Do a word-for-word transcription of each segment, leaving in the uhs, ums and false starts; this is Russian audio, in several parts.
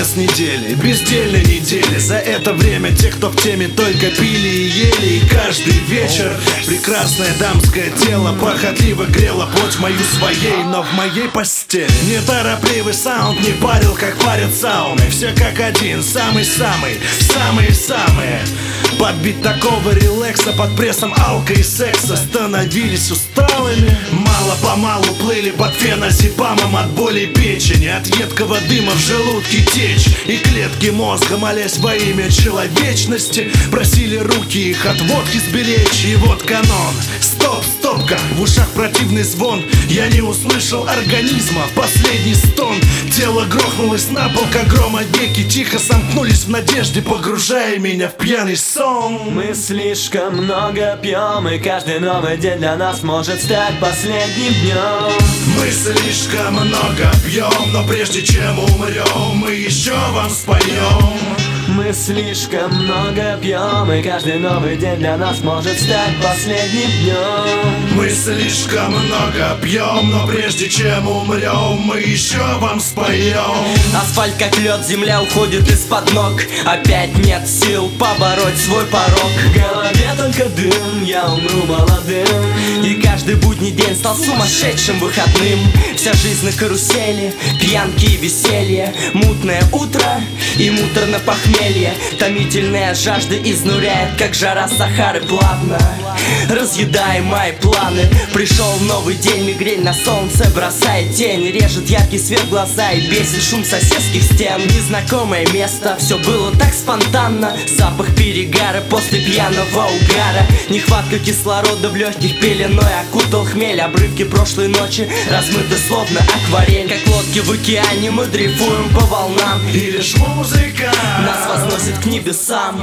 конец недели, бездельной недели. За это время те, кто в теме, только пили и ели. И каждый вечер прекрасное дамское тело похотливо грело плоть мою своей, но в моей постели неторопливый саунд не парил, как парят сауны. Все как один, самый-самый, самые-самые. Под бит такого релекса, под прессом алка и секса становились усталыми. Мало-помалу плыли под феназепамом от боли печени, от едкого дыма в желудке течь. И клетки мозга, молясь во имя человечности, просили руки их от водки сберечь. И вот канон, стоп, стопка, в ушах противный звон. Я не услышал организма, последний стон. Тело грохнулось на пол, как грома, веки тихо сомкнулись в надежде, погружая меня в пьяный сон. Мы слишком много пьем, и каждый новый день для нас может стать последним днем. Мы слишком много пьем, но прежде чем умрем, мы еще вам споем. Мы слишком много пьем, и каждый новый день для нас может стать последним днем. Мы слишком много пьем, но прежде чем умрем, мы еще вам споем. Асфальт как лед, земля уходит из-под ног. Опять нет сил побороть свой порог. В голове только дым, я умру молодым. И каждый будний день стал сумасшедшим выходным. Вся жизнь на карусели, пьянки и веселье. Мутное утро и муторно похмелье. Томительная жажда изнуряет, как жара Сахары плавно разъедая мои планы. Пришел новый день, мигрень на солнце бросает тень. Режет яркий свет в глаза и бесит шум соседских стен. Незнакомое место, все было так спонтанно. Запах перегара после пьяного угара. Нехватка кислорода в легких пеленой окутал хмель. Обрывки прошлой ночи размыты словно акварель. Как лодки в океане мы дрейфуем по волнам. И лишь музыка нас возносит к небесам.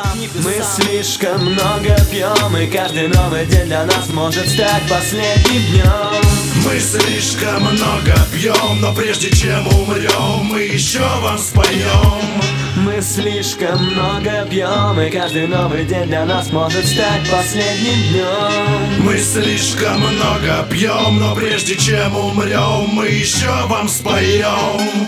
Мы слишком много пьем, и каждый новый день для нас может стать последним днем. Мы слишком много пьем, но прежде чем умрем, мы еще вам споем. Мы слишком много пьем, и каждый новый день для нас может стать последним днем. Мы слишком много пьем, но прежде чем умрем, мы еще вам споем.